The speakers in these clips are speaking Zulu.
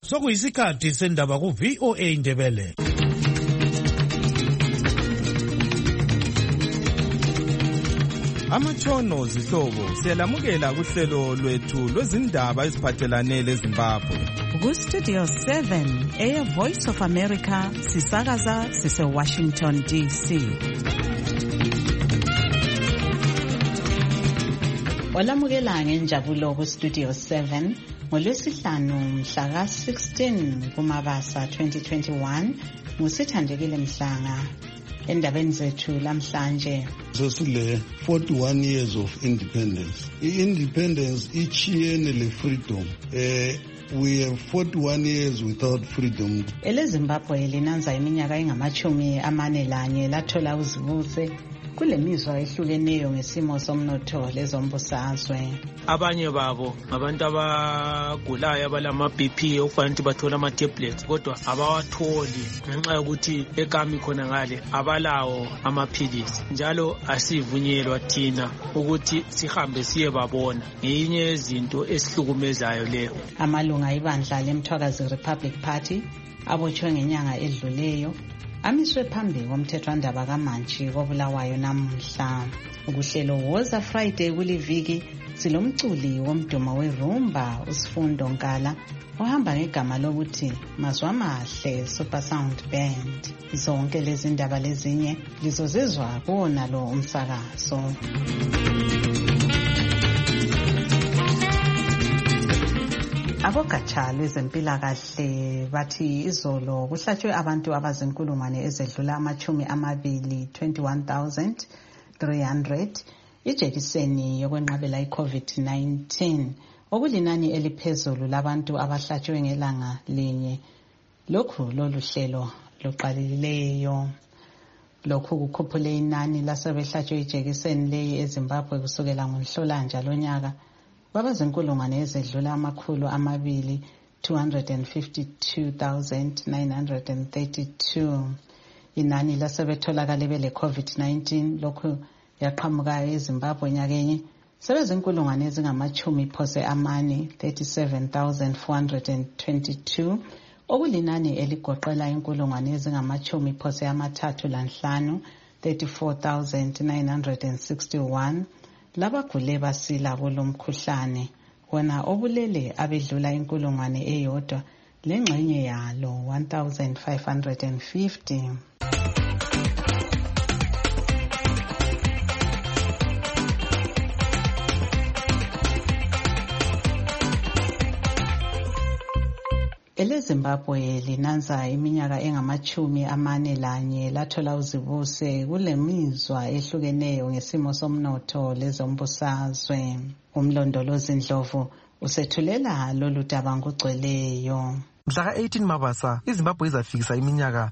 Sokuyisikhathi sendaba ku VOA Indebele. Amatshono zihlobo siyalamukela kuhlelo lwethu lwezindaba eziphathelane leZimbabwe. Ku-Studio 7 Voice of America sisakaza sise-Washington DC. Olamukela ngenjabulo ku-Studio 7 ngolwesihlanu mhla ka-16 kuMabasa 2021 ngusithandekile Mhlanga. Endabeni zethu lamhlanje sesile 41 years of independence. I-independence ichiyene le freedom. We have 41 years without freedom. EleZimbabwe linanza iminyaka engama-41 lathola uzibuse kule mizwa ehlukeneyo ngesimo somnotho lezombusazwe. Abanye babo abantu abagulayo abalama BP okufanele bathola ama tablets kodwa abawatholi ngenxa yokuthi ekami khona ngale abalawo amaphilisi. Njalo asivunyelwa thina ukuthi sihambe siyebabona. Ngeyinye yezinto esihlukumezayo leyo. Amalunga ibandla leMthwakazi Republic Party abotshwe ngenyanga edluleyo amiswe phambi komthethwandaba kaMantshi kobulawayo namuhla. Ukuhlelo Woza Friday kuliviki silomculi womdumo werumba uSifundo Nkala ohamba ngegama lokuthi Mazwa Mahle Super Sound Band. Zonke lezi ndaba lezinye lizozizwa kuwona lo umsakazo. Abogatsha lwezempilakahle bathi izolo kuhlatshwe abantu abazinkulungwane ezedlula 21,300 ijekiseni yokwenqabela iCovid-19 okulinani eliphezulu labantu abahlatshwe ngelanga linye. Lokhu lolu hlelo luqalileyo. Lokhu kukhuphule inani lasebehlatshwe ijekiseni leyi eZimbabwe kusukela ngoNhlolanja lonyaka babazinkulungwane ezedlula 252,932. Inani lasebetholakale bele COVID-19 lokhu yaqhamukayo eZimbabwe nyakenye sebezinkulungwane ezingama-37,422 okulinani eligoqela inkulungwane ezingama-35 34,961 labagule basila kulo mkhuhlane wona obulele abedlula inkulungwane eyodwa lengxenye yalo 1,550. EleZimbabwe linanza iminyaka engama-41 lathola uzibuse kule mizwa ehlukeneyo ngesimo somnotho lezombusazwe. Umlondolozi Ndlovu usethulela lolu daba ngogcweleyo. Mhla ka-18 Mabasa iZimbabwe izafikisa iminyaka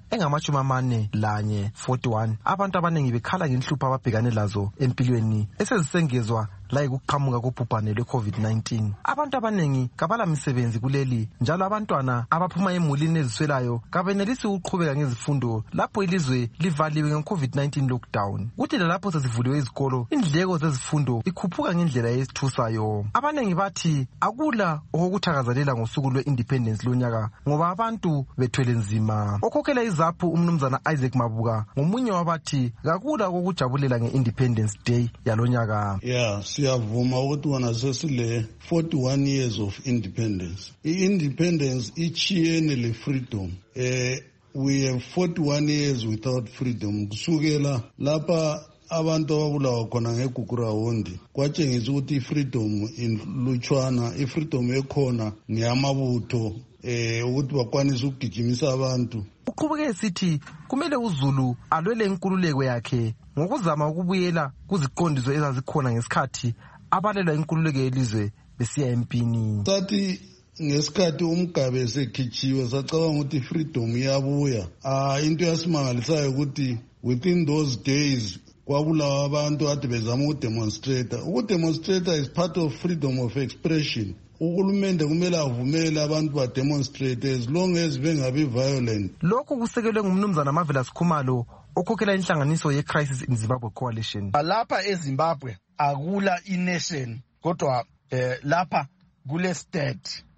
engama-41 abantu abaningi bekhala ngenhlupho ababhekane lazo empilweni esezisengezwa la ukuqhamuka kobhubhane lwe-COVID-19. Abantu abaningi kabala misebenzi kuleli njalo abantwana abaphuma emulini eziswelayo kabenelisi ukuqhubeka ngezifundo lapho ilizwe livaliwe nge-COVID-19 lockdown. Kuthi lalapho sezivuliwe izikolo indleko zezifundo ikhuphuka ngendlela esithusayo. Abaningi bathi akula okuthakazelela ngosuku lwe-independence lonyaka ngoba abantu bethwele nzima. Okhokhela izaphu umnumzana Isaac Mabuka ngomunye wabathi kakula kokujabulela nge-Independence Day yalonyaka. Siyavuma ukuthi wona sesile 41 years of independence. I-independence ichiyene le freedom. We have 41 years without freedom. Kusukela lapha abantu ababulawa khona ngeGugurahondi kwatshengisa ukuthi ifreedom inlutshwana, ifreedom ekhona ngeyamabutho ukuthi bakwanise ukugijimisa abantu. Uqhubeke sithi kumele uZulu alwele inkululeko yakhe ngokuzama ukubuyela kuziqondiso ezazikhona ngesikhathi abalelwa inkululeko yelizwe besiya empini. Sathi ngesikhathi umgabe esekhitshiwe sacabanga ukuthi freedom iyabuya. Into yasimangalisayo ukuthi within those days kwabulawa abantu ade bezama ukudemonstrate. Ukudemonstrate is part of freedom of expression. Uhulumende kumele avumele abantu bademonstrate as long as bengabi violent. Lokhu kusekelwe ngumnumzana Marvelous Khumalo okhokhela inhlanganiso ye-Crisis in Zimbabwe Coalition. Lapha eZimbabwe akula i-nation kodwa lapha kule state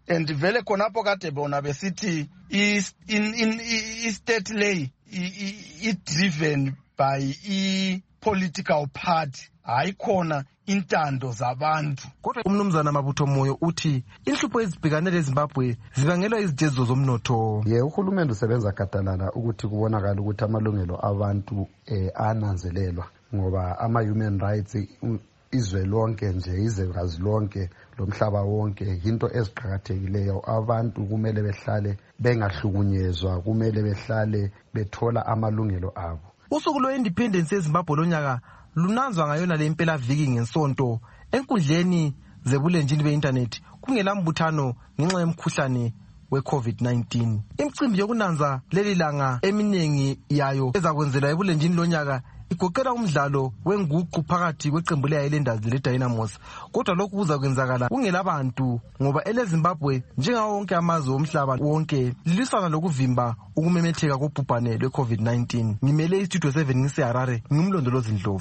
and vele khonapho kade bona besithi i-state lay i-driven by i-political party hayi khona intando zabantu. Kodwa umnumzana Mabutho Moyo uthi inhlupho ezibhekane leZimbabwe zibangelwa izijezo zomnotho. Uhulumende usebenza gadalala ukuthi kubonakala ukuthi amalungelo abantu ananzelelwa ngoba ama-human rights izwe lonke nje izwekazi lonke lomhlaba wonke into eziqhakathekileyo. Abantu kumele behlale bengahlukunyezwa, kumele behlale bethola amalungelo abo. Usuku lwe-independence eZimbabwe lonyaka lunanzwa ngayona le impelaviki ngesonto enkundleni zebulenjini be-internet kungelambuthano ngenxa yomkhuhlane we-COVID-19. Imicimbi yokunanza leli langa eminingi yayo ezakwenzelwa ebulenjini lonyaka igoqela umdlalo wenguqu phakathi kweqembu le-Highlanders le-Dynamos. Kodwa lokhu kuzakwenzakala kungelabantu ngoba eleZimbabwe njengawo wonke amazwe omhlaba wonke lilisana lokuvimba ukumemetheka kobhubhane lwe-COVID-19. Ngimele iStudio 7 ngiseHarare, ngimlondolozi Ndlovu.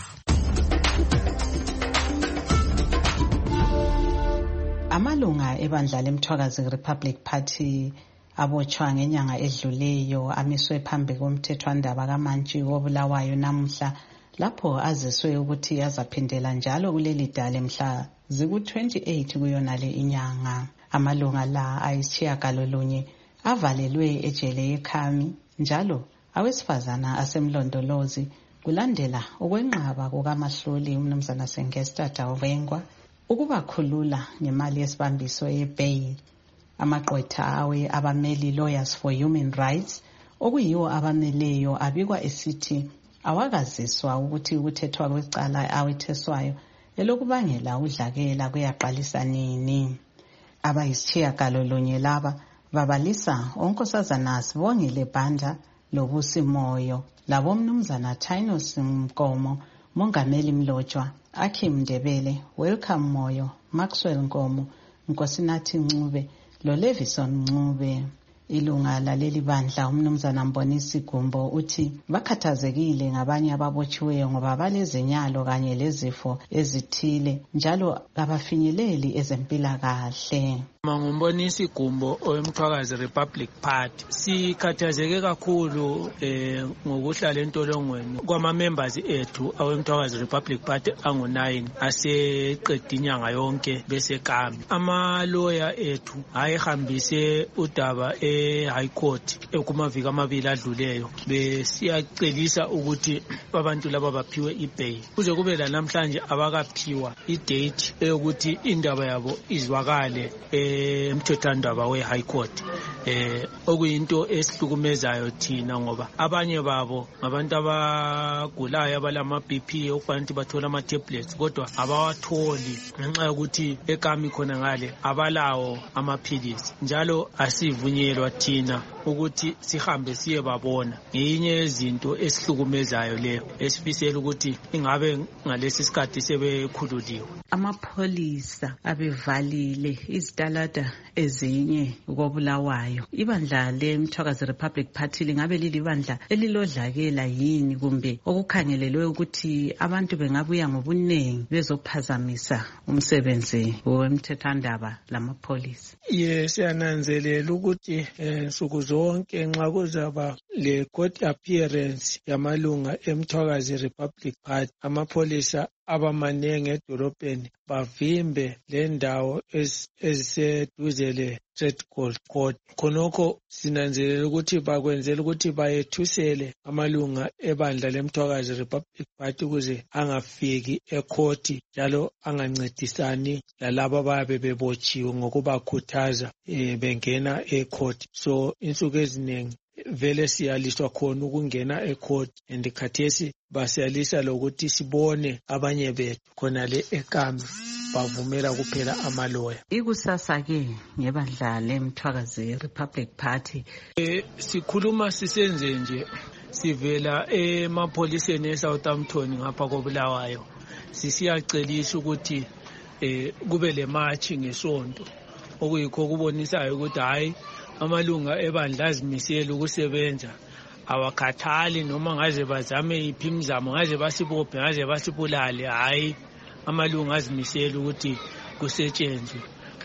Amalunga ebandla leMthwakazi Republic Party abotshwa ngenyanga edluleyo amiswe phambi komthethwandaba kaMantshi wobulawayo namuhla lapho aziswe ukuthi azaphindela njalo kuleli dale mhla ziku-28 kuyonale inyanga. Amalunga la ayisitshiyagalolunye avalelwe ejele yeKhami njalo awesifazana asemlondolozi kulandela ukwenqaba kukaMahluli umnumzana Sengesta Dawengwa ukubakhulula ngemali yesibambiso ye-bail. Amaqwetha awe abameli Lawyers for Human Rights okuyiwo abameleyo abikwa esithi awakaziswa ukuthi ukuthethwa kwecala awetheswayo elokubangela udlakela kuyaqalisa nini. Abayisitshiyagalolunye laba babalisa onkosazana Sibongile Banda loBusi Moyo labomnumzana Tynus Mkomo, Mongameli Mlotshwa, Akim Ndebele, Welcome Moyo, Maxwell Nkomo, Nkosinathi Ncube loLevison Ncube. Ilunga laleli bandla umnumzana Mbonisi Gumbo uthi bakhathazekile ngabanye ababotshiweyo ngoba balezinyalo kanye lezifo ezithile njalo abafinyeleli ezempilakahle. Ngumbonisi Gumbo oweMthwakazi Republic Party. Sikhathazeke kakhulu ngokuhlala entolongweni kwama-members ethu aweMthwakazi Republic Party angu-9 aseqeda inyanga yonke beseKhami. Ama-lawyer ethu ayehambise udaba e-High Court kumaviki amabili adluleyo besiyacelisa ukuthi abantu laba baphiwe i-bail. Kuze kube lanamhlanje abakaphiwa i-date eyokuthi indaba yabo izwakale emthethwandaba we-High Court. Okuyinto esihlukumezayo thina ngoba abanye babo ngabantu abagulayo abalama-BP okufanele bathola ama-tablets kodwa abawatholi ngenxa yokuthi eKhami khona ngale abalawo amaphilisi. Njalo asivunyelwa thina ukuthi sihambe siye babona. Ngeyinye yezinto esihlukumezayo leyo esifisela ukuthi ingabe ngalesi sikhathi sebekhululiwe. Amapholisa abevalile izitalada ezinye kobulawayo. Ibandla leMthwakazi Republic Party lingabe lilibandla elilodlakela yini kumbe okukhangelelwe ukuthi abantu bengabuya ngobunengi bezophazamisa umsebenzi wemthethwandaba lamapholisa? Siyananzelela ukuthi nsuku zonke nxa kuzaba le court appearance yamalunga eMthwakazi Republic Party amapholisa abamanenge edolobheni bavimbe le ndawo eziseduze le-Trade Court. Khonokho sinanzelela ukuthi bakwenzela ukuthi bayethusele amalunga ebandla leMthwakazi Republic Party ukuze angafiki ekhoti njalo angancedisani lalabo abayabe bebotshiwe ngokubakhuthaza bengena ekhoti. So insuku eziningi vele siyaliswa khona ukungena ecourt and khathesi basiyalisa lokuthi sibone abanye bethu khonale eKhami bavumela kuphela amaloya. Ikusasa ke ngebandla leMthwakazi Republic Party sikhuluma sisenze nje sivela emapholiseni eSouthampton ngapha kobulawayo sisiyacelisa ukuthi kube le march ngesonto okuyikho kubonisayo ukuthi hayi amalunga ebandla azimisela ukusebenza awakhathali noma ngaze bazame iphi imizamo ngaze basibophe ngaze basibulale. Hayi amalunga azimisela ukuthi kusetshenzwe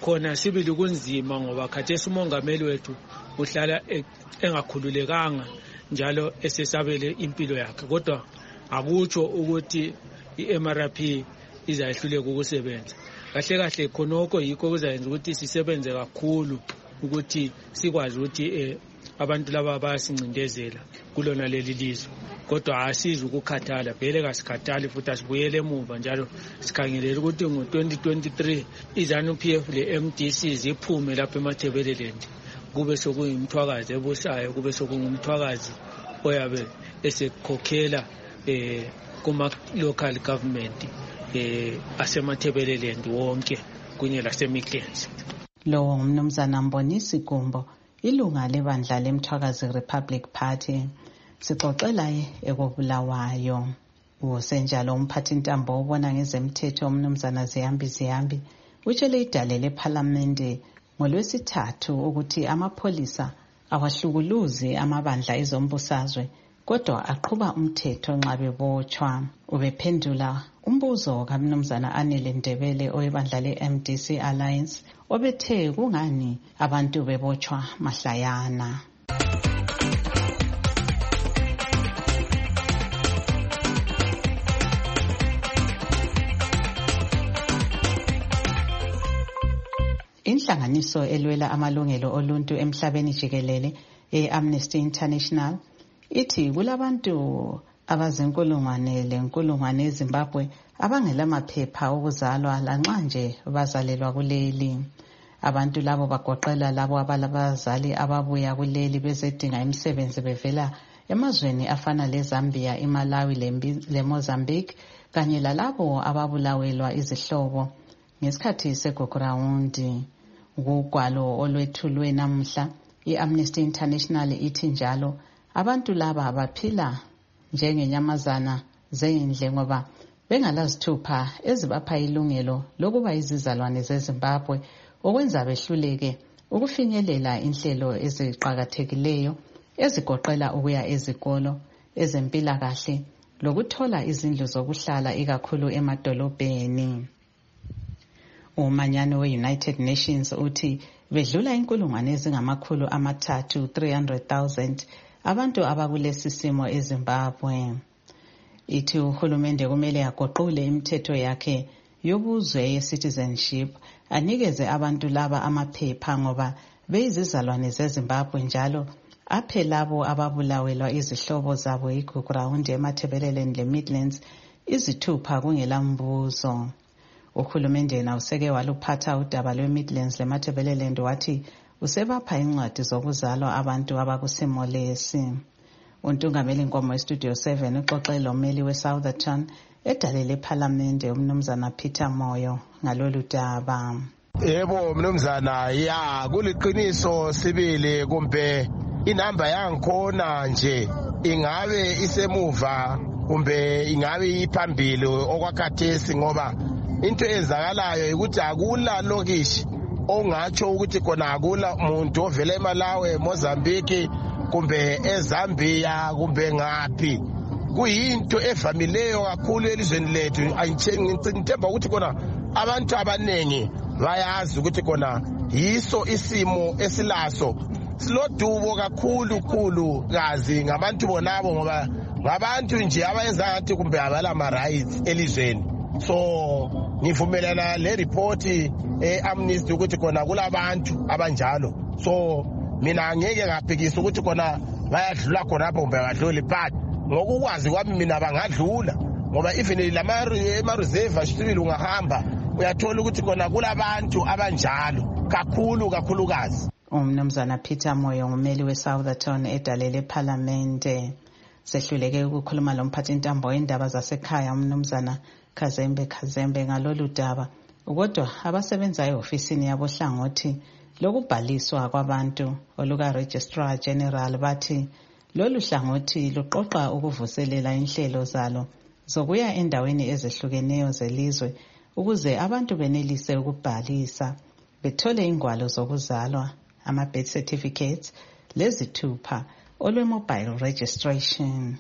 khona sibili kunzima ngoba khathesi umongameli wethu uhlala engakhululekanga njalo esesabele impilo yakhe, kodwa akutsho ukuthi i-MRP izayehluleka ukusebenza. Kahle kahle khonoko yikho kuzayenza ukuthi sisebenze kakhulu ukuthi sikwazi ukuthi abantu laba bayasincindezela kulona leli lizwe, kodwa asizi ukukhathala, vele kasikhathali futhi asibuyele emuva njalo sikhangelela ukuthi ngo-2023 iZANU-PF le-MDC ziphume lapha eMatabeleland, kube sokuyimthwakazi ebusayo, kube sokungumthwakazi oyabe esekhokhela kuma-local government asematabeleland wonke kunye laseMidlands. Lo umnumzana Mbonisi Gumbo, ilunga lebandla lemthwakazi Republic Party, sixoxela ekobulawayo. Usenjalo umphathintambo obona ngezemthetho umnumzana Ziyambi utshele idale lephalamende ngoLwesithathu ukuthi amapholisa awahlukuluzi amabandla ezombusazwe kodwa aqhuba umthetho nxa bebotshwa. Ubephendula umbuzo kaMnumzana Anele Ndebele oyebandla le-MDC Alliance obethe kungani abantu bebotshwa mahlayana. Inhlanganiso elwela amalungelo oluntu emhlabeni jikelele e-Amnesty International ithi kulabantu abazinkulungwane eZimbabwe abangela maphepha okuzalwa lanxa nje bazalelwa kuleli. Abantu labo bagoqela labo abalabazali ababuya kuleli bezedinga imisebenzi bevela emazweni afana leZambia, iMalawi leMozambique kanye lalabo ababulawelwa izihlobo ngesikhathi segugurawundi. Kugwalo olwethulwe namuhla i-Amnesty International ithi njalo abantu laba baphila njengenyamazana zendle ngoba bengalazithupha ezibapha ilungelo lokuba izizalwane zeZimbabwe okwenza behluleke ukufinyelela inhlelo eziqhakathekileyo ezigoqela ukuya ezikolo, ezempilakahle lokuthola izindlu zokuhlala ikakhulu emadolobheni. Umanyano we-United Nations uthi bedlula inkulungwane ezingamakhulu 300,000 abantu abakulesi simo eZimbabwe. Ithi uhulumende kumele agoqule imithetho yakhe yobuzwe ye-citizenship anikeze abantu laba amaphepha ngoba beyizizalwane zeZimbabwe njalo aphe labo ababulawelwa izihlobo zabo igugurawundi eMatabeleland leMidlands izithupha kungela mbuzo. Uhulumende na useke waluphatha udaba lweMidlands leMatabeleland wathi usebapha incwadi zokuzalwa abantu abakusimo lesi. Untungameli Nkomo eStudio 7 uxoxe lommeli weSoutherton edale lephalamende umnumzana Peter Moyo ngalolu daba. Yebo mnumzana, ya kuliqiniso sibili kumbe inamba yangikhona nje ingabe isemuva kumbe ingabe iphambili okwakhathesi ngoba into ezakalayo ukuthi akula lokishi ongatsho ukuthi khona akula umuntu ovela eMalawi, Mozambique kumbe eZambia kumbe ngaphi. Kuyinto evamileyo kakhulu elizweni lethu. Ngithemba ukuthi khona abantu abanengi bayazi ukuthi khona yiso isimo esilaso. Silodubo kakhulu kazi ngabantu bonabo ngoba ngabantu nje abayenza ngathi kumbe abalama rights elizweni. So ngivumelana le report e-Amnesty ukuthi khona kulabantu abanjalo. So mina ngeke ngaphikisa ukuthi khona bayadlula khona apho kumbe abadluli, but ngokukwazi kwami mina bangadlula ngoba even ema-reserve sibili ungahamba uyathola ukuthi khona kulabantu abanjalo kakhulukazi. Umnumzana Peter Moyo ngumeli weSoutherton edale lephalamende sehluleke ukukhuluma lomphathintambo wendaba zasekhaya umnumzana Kazembe ngalolu daba. Kodwa abasebenza e-ofisini yabohlangothi lokubhaliswa kwabantu oluka Registrar General bathi lolu hlangothi luqoqa ukuvuselela inhlelo zalo zokuya endaweni ezehlukeneyo zelizwe ukuze abantu benelise ukubhalisa bethole ingwalo zokuzalwa, ama-birth certificates lezithupha olwe-mobile registration.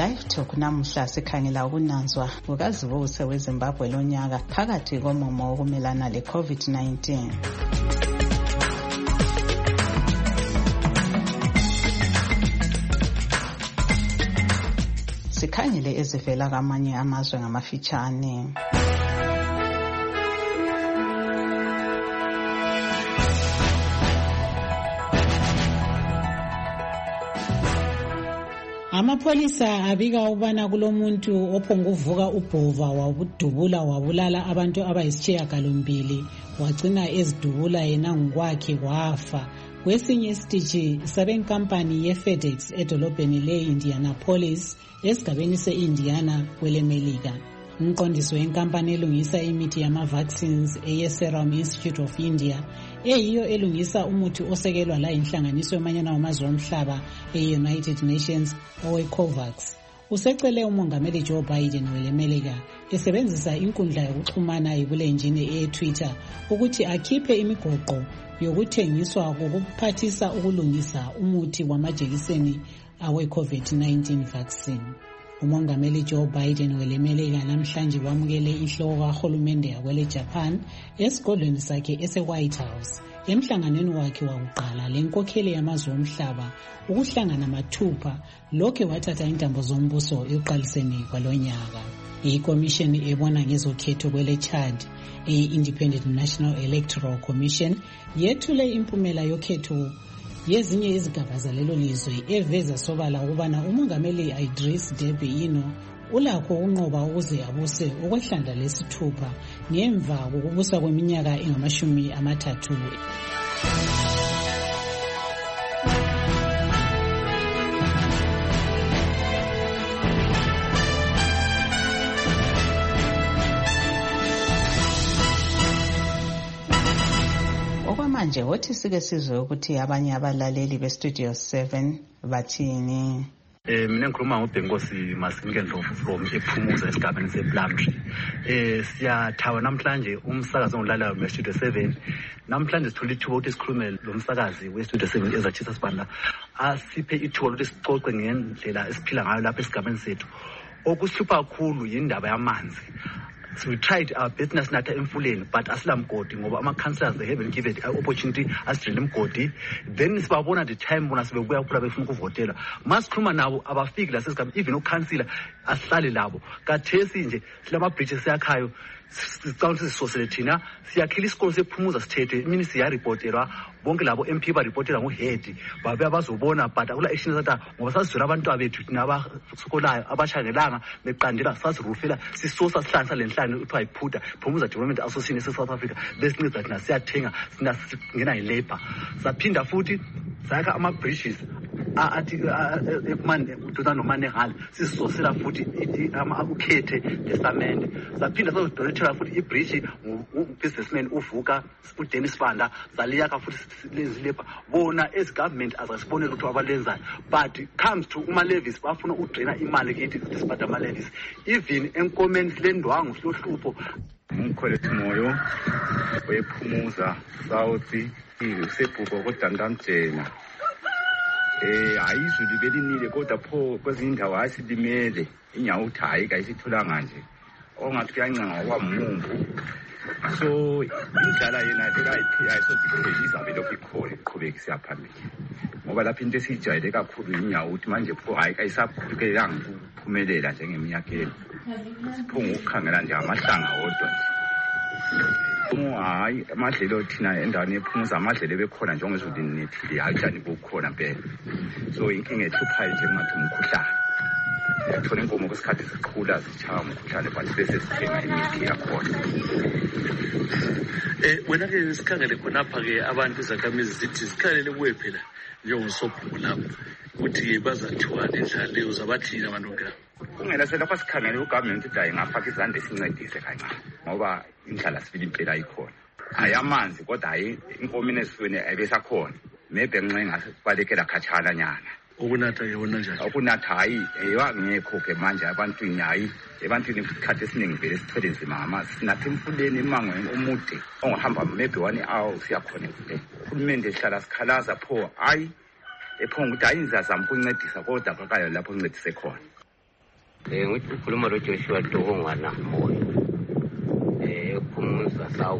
Live Talk namuhla sikhangela ukunanzwa kukaZibuse weZimbabwe lonyaka phakathi komumo wokumelana le-COVID-19. Sikhangele ezivela kwamanye amazwe ngamafitshane. Amapholisa abika ubana kulomuntu ophonguvuka ubhova wabudubula wabulala abantu abayisishiyagalombili wagcina ezidubula yena ngokwakhe wafa. Kwesinye isitishi sabenkampani ye-FedEx edolobheni le-Indianapolis esigabeni se-Indiana kwelemelika. Umqondisi wenkampani elungisa imithi yama-vaccines eye-Serum Institute of India eyiyo elungisa umuthi osekelwa la inhlanganiso yomanyano wamazwe omhlaba e-United Nations owe-COVAX. Usecele umongameli Joe Biden welemelika esebenzisa inkundla yokuxhumana ebulenjini eye-Twitter ukuthi akhiphe imigoqo yokuthengiswa kokuphathisa ukulungisa umuthi wamajekiseni awe-COVID-19 vaccine. Umongameli Joe Biden welemelika namhlanje wamukele inhloko kahulumende yakwele Japan esigodlweni sakhe ese-White House emhlanganweni wakhe wakuqala lenkokheli yamazwe omhlaba ukuhlangana mathupha lokho wathatha intambo zombuso ekuqaliseni kwalonyaka. Ikomishini ebona ngezokhetho kwele Chad i-Independent National Electoral Commission yethule impumela yokhetho yezinye izigaba zalelo lizwe eveza sobala ukubana umongameli Idris Deby Itno ulakho ukunqoba ukuze abuse okwehlandla lesithupha ngemva kokubusa kweminyaka engama-30. Okwamanje wothi sike sizwe ukuthi abanye abalaleli beStudio 7 bathini. Mina ngikhuluma ngoBhenkosi Masingendlovu from ePhumuza esigabeni sePlumtree. Siyathawa namhlanje umsakazi ongilalayo weStudio 7. Namhlanje sithola ithuba ukuthi sikhulume lo msakazi weStudio 7 ezathisa sibanda asiphe ithuba ukuthi sicoce ngendlela esiphila ngayo lapha esigabeni sethu. Okuhlupha kakhulu yindaba yamanzi. So we tried our business natha emfuleni but asilamgodi ngoba ama-councillors they haven't given an opportunity asidrile imgodi. Then sibabona the time bona sebebuya kuphela befuna ukuvotela. Masikhuluma nabo abafiki la sesigaba even ukansila asihlale labo. Kathesi nje silama-bridges siyakhayo sicabanga sisosele thina siyakhila isikolo sePhumuza sithethe imini siyaripotelwa bonke labo MP baripotela ngohead babe abazobona but akula action zatha ngoba sasizwela abantu abethu thina abasokolayo abashangelanga beqandela sasirufela sisosa sihlanza lenhlane uthiwa iphutha Phumuza Development Association eSouth Africa besinceda thina siyathenga singena ilabor saphinda futhi sayakha ama-bridges athi ekumane ududana nomanehali sisosela futhi ukhethe testament saphinda sazidonethela futhi ibridge businessman uvuka uDennis Banda zaliyaka futhi lezilebha bona as government azasibonela ukuthi abalenzayo but comes to uma-levies bafuna udraina imali kithi sibhada ama-levies even enkomeni silendwangu silohlupho. Umkholethu moyo wePhumuza South usebhuko kodantamjena ayizulu belinile kodwa pho kwezinye indawo ayisilimele inyawo uthi hayi kayisitholanga nje ongathi kuyancenga kwamumbu. So indlela yena ayisodikhelisa belokhu ikhona iqhubeke siyaphambili ngoba lapha into esiyijwayele kakhulu inyawo uthi manje pho hayi kayisakhulukelanga ukuphumelela njengeminyakeni siphunga ukukhangela nje amahlanga wodwa nje. Hayi amadlelo thina endaweni yePhumuza amadlelo bekhona njengezulu linethile hayi njani kukhona mpela. So inkinga ehluphayo nje ngathi umkhuhlane thola inkomo kwesikhathi sikhula zichaya umkhuhlane but bese sithenga imithi yakhona. Wena ke sikhangele khonapha-ke abantu izakhamizi zithi zikhalele kuwe phela njengosobhuku lapho ukuthi bazathiwani endlaleyo zabathina abantu ke kungena selapha sikhangele ugovernment ukuthi ayingafaka izandla esincedise kancane ngoba indlala sibili impela ayikhona hayi amanzi kodwa hayi inkomini esifweni ayibesakhona maybe nxa ingasibalekela khatshana nyana. Ukunatha-ke wona njani? Ukunatha hayi ngekho-ke manje ebantwini hayi ebantwini isikhathi esiningi vele sithwele nzima ngamanzi sinatha emfuleni emangweni omude ongahamba maybe 1 hour siyakhona emfuleni. Uhulumende sihlala sikhalaza pho hayi ephonga ukuthi hayi ngizazama ukuncedisa kodwa kakayo lapho uncedise khona. Ngithi ukhuluma lo Joshua Dongwana Moyo. Ephumuza South.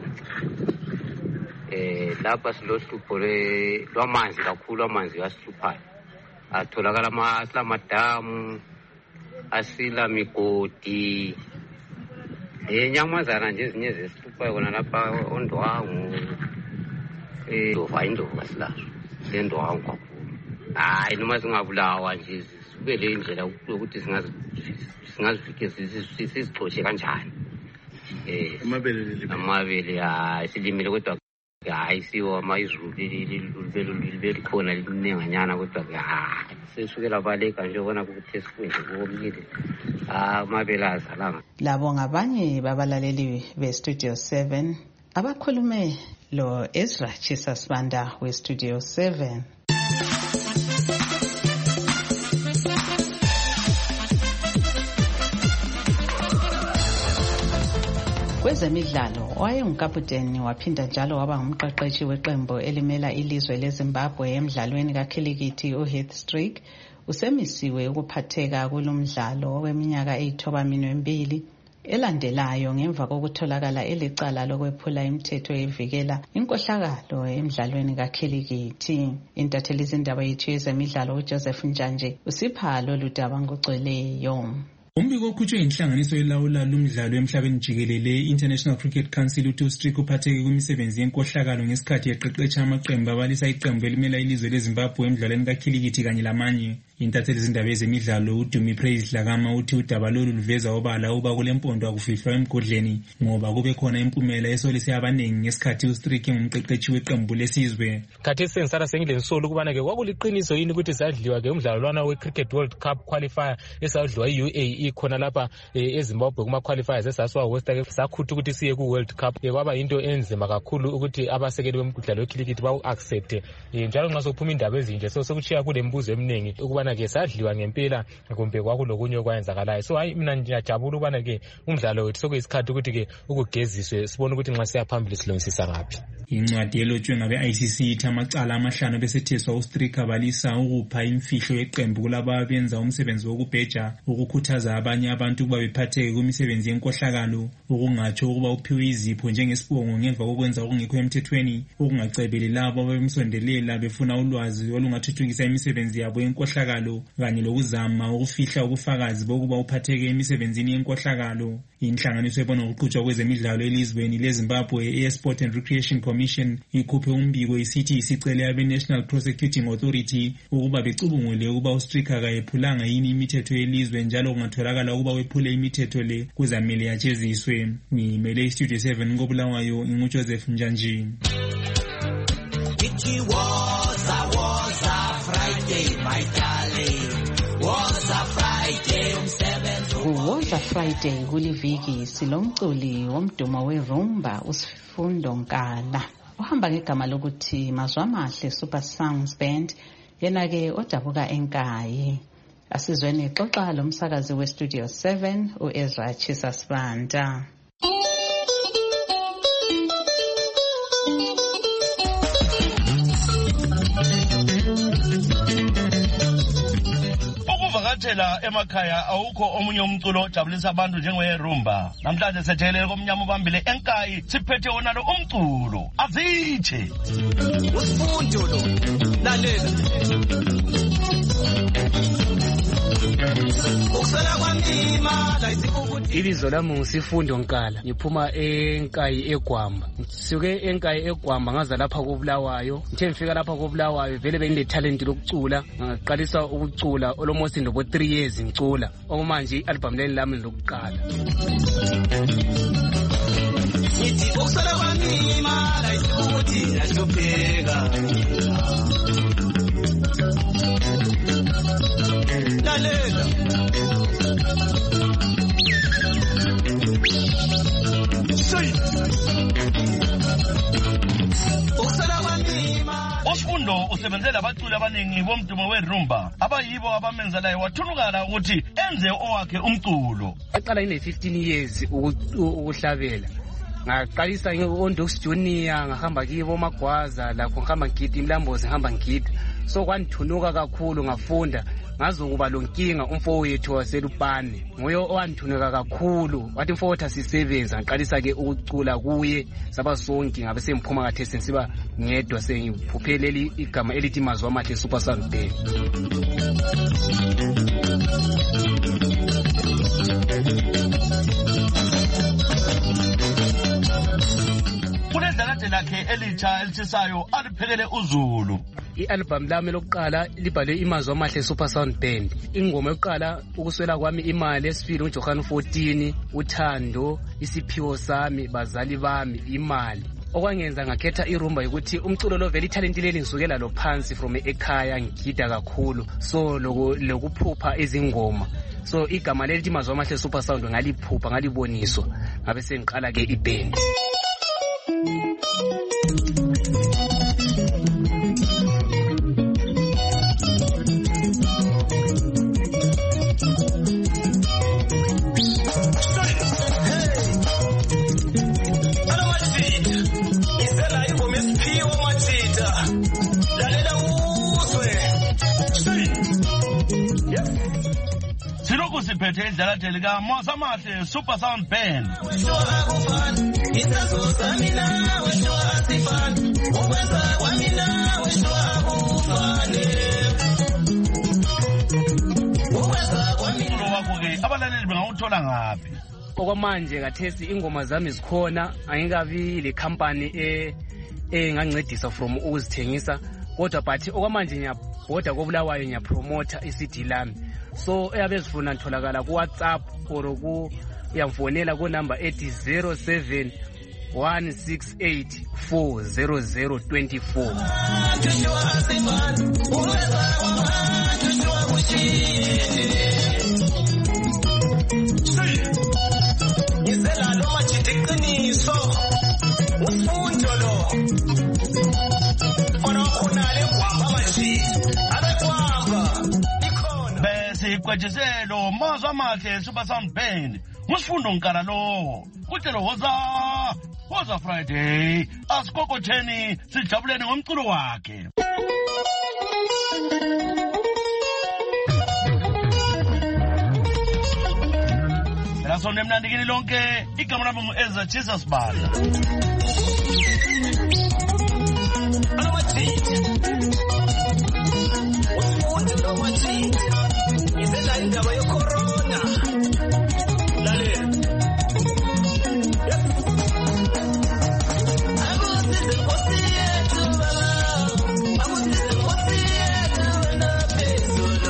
Lapha silohlupho lwamanzi kakhulu, amanzi asihluphayo. Atholakala amadamu, asila migodi. Nyamazana nje ezinye zesihluphayo kona lapha Ondwangu. Indova kasilazo. Sendwangu kakhulu. Hayi noma singabulawa nje sibe le ndlela ukuthi singazifike sizixotshe kanjani. Amabele silimile kodwa hayi siwo amazulu likhona linenganyana kodwa sesukela baleka nje ubona ukuthi esikwendle komile amabele azalanga. Labo ngabanye babalaleli beStudio 7 abakhulume lo Ezra Chisasibanda weStudio 7. Kwezemidlalo owayengukaputeni waphinda njalo waba ngumqeqeshi weqembu elimela ilizwe leZimbabwe emidlalweni kakhilikithi uHeath Streak usemisiwe ukuphatheka kulomdlalo weminyaka 92 elandelayo ngemva kokutholakala elicala lokwephula imithetho evikela inkohlakalo emidlalweni kakhilikithi. Intatheli izindaba yethu yezemidlalo uJoseph Njanje usipha lolu daba ngokugcweleyo. Umbiko okhutshwe inhlanganiso elawula lumdlalo emhlabeni jikelele International Cricket Council uthi uStrick uphatheke kwimisebenzi yenkohlakalo ngesikhathi eqeqesha amaqembu abalisa iqembu elimela ilizwe leZimbabwe emidlalweni kakhilikithi kanye lamanye. Intatheli izindaba ezemidlalo uDumi Praise Dlakama uthi udaba lolu luveza obala uba kulempondo akufihlwa emgodleni ngoba kube khona impumela esolise abaningi ngesikhathi uStrick engumqeqeshi weqembu lesizwe. Khathesi sengisala sengilensolo ukubana ke kwakuliqiniso yini ukuthi sadliwa ke umdlalo lwana weCricket World Cup qualifier esadliwa UAE khona lapha eZimbabwe kuma qualifiers esasiwa West ke sakhutha ukuthi siye ku World Cup. Kwaba into enzima kakhulu ukuthi abasekeli bemidlalo wecricket bawu accept njalo nxa sophuma indaba ezinje sokuchiya kule mbuzo eminingi ukubana ke sadliwa ngempela kumbe kwakulokunye okwayenzakalayo. So hayi mina ngiyajabula ukubana ke umdlalo wethu sokuyisikhathi ukuthi ke ukugeziswe sibone ukuthi nxa siya phambili silungisisa ngaphi. Incwadi elotshwe ngabe ICC ithi amacala amahlanu besetheswa uStrick abalisa ukupha imfihlo yeqembu kulabo abenza umsebenzi wokubheja, ukukhuthaza abanye abantu ukuba bephatheke kwimisebenzi yenkohlakalo, ukungatsho ukuba uphiwe izipho njengesibongo ngemva kokwenza okungekho emthethweni, ukungacebeli labo abemsondelela befuna ulwazi olungathuthukisa imisebenzi yabo yenkohlakalo, kanye lokuzama ukufihla ubufakazi bokuba uphatheke emisebenzini yenkohlakalo. Inhlanganiso ebona ukuqhutshwa kwezemidlalo elizweni leZimbabwe eSport and Recreation Commission ikhuphe umbiko isithi isicele abe-National Prosecuting Authority ukuba becubungule ukuba uStrick akayephulanga yini imithetho yelizwe njalo kungatholakala ukuba wephule imithetho le kuzamele yajeziswe. Ngimele iStudio 7 koBulawayo nguJoseph Njanji. It was a Friday, my darling. Was a Friday Woza Friday kuliviki silomculi womdumo werumba uSifundo Nkala uhamba ngegama lokuthi Mazwamahle Super Songs Band, yena ke odabuka eNkayi. Asizweni xoxa lomsakazi weStudio 7 uEzra Chisasibanda. Ukuvakatshela emakhaya awukho omunye umculo ojabulisa abantu njengerumba. Namhlanje sethele komnyama ubambile eNkayi siphethe onalo umculo. Azitshe uSifundo lo lalela Ibizo lami nguSifundo Nkala, ngiphuma eNkayi eGwamba. Ngisuke eNkayi eGwamba ngaza lapha koBulawayo. Ngithe ngifika lapha koBulawayo vele benile talent lokucula, ngaqalisa ukucula almost ndo 3 years ngicula. Okumanje album lami lokuqala. Ngithi ukusala kwami imali ayisukuthi asiyobheka. Lalela uSifundo usebenzela abaculi abaningi bomdumo werumba abayibo abamenzelayo wathunukala ukuthi enze owakhe umculo. Aqala ine 15 years ukuhlabela. Ngaqalisa ngoNdox Junior, ngahamba kibo Magwaza, lakho ngihamba ngidi Mlambozi, ngihamba ngidi. So kwanthunuka kakhulu ngafunda ngazokuba lonkinga umfowethu waselupane nguye owanthunika kakhulu wathi mfowethu asisebenza ngaqalisa ke ukucula kuye saba sonke ngabe semphuma kathe sensiba ngedwa sengiphupheleli igama elithi Mazwi Amahle Super Sound Band. Kunedlala lakhe elitsha elithisayo aliphekele uZulu. I-album lami lokuqala libhalwe iMazwi Amahle Super Sound Band. Ingoma yokuqala ukuswela kwami imali, esifile uJohn 14, uthando, isiphiwo sami, bazali bami, imali. Okwangenza ngakhetha irumba ukuthi umculo lo vele italent leli ngisukela lo phansi from ekhaya ngigida kakhulu, so lokuphupha izingoma. So igama lelithi Mazwi Amahle Super Sound ngaliphupha ngaliboniswa ngabe sengiqala ke iband. Siphethe idlala lika Mazwi Amahle Super Sound Band. Abalaleli bengawuthola ngaphi? Okwamanje kathesi ingoma zami zikhona, angikabi le company engancedisa from ukuzithengisa, kodwa but okwamanje ngiyabhoda koBulawayo ngiyapromoter iCD lami. So eyabezifuna ntholakala ku WhatsApp or ku uyamfonela ku number ethi 07 168 40024. Kwejiselo Mazwi Amahle Super Sound Band musifundo nkala lo kuhlelo Woza Friday asikokotheni sijabuleni ngomculo wakhe. Lasonde mnandikini lonke igama lami nguEzra Jesus Bala. Izela indaba yecorona lalela akusize Nkosi yethu baba akusize Nkosi yethu wena phezulu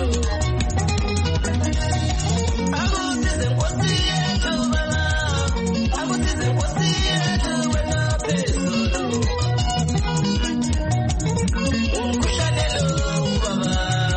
akusize Nkosi yethu baba akusize Nkosi yethu wena phezulu umkhuhlanelo baba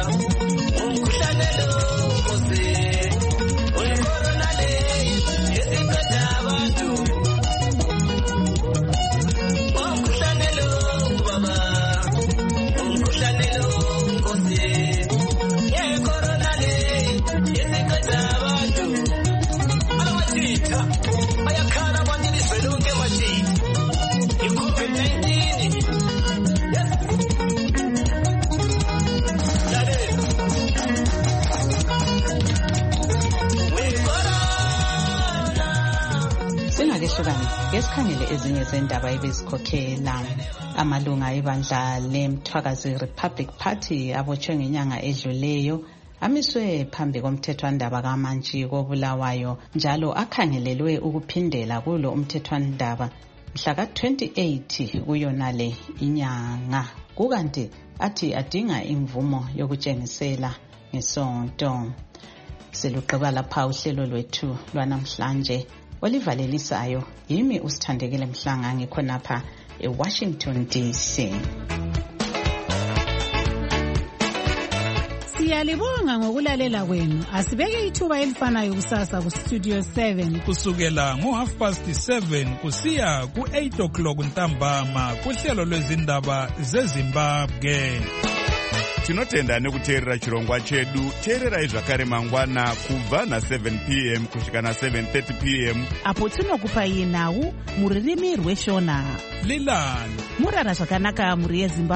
Ngesikhangele ezinye zendaba ebezikhokhela amalunga ebandla leMthwakazi Republic Party abotshwe ngenyanga edluleyo amiswe phambi komthethwandaba kaMantshi koBulawayo njalo akhangelelwe ukuphindela kulo umthethwandaba mhla ka-28 kuyonale inyanga kukanti athi adinga imvumo yokutshengisela ngesonto. Selugqiba lapha uhlelo lwethu lwanamhlanje walivalelisayo yimi uSithandekile Mhlanga ngikhonapha eWashington DC. Siyalibonga ngokulalela kwenu. Asibeke ithuba elifanayo kusasa ku Studio 7 kusukela ngo7:30 kusiya ku8 ntambama kuhlelo lwezindaba zeZimbabwe. Tinotenda nekuteerera chirongwa chedu. Teererai zvakare mangwana kubva na7 p.m. kusvika na7:30 p.m. apo tinokupai nhau muririmi rweshona. Lilani murara zvakanaka muri yeZimbabwe.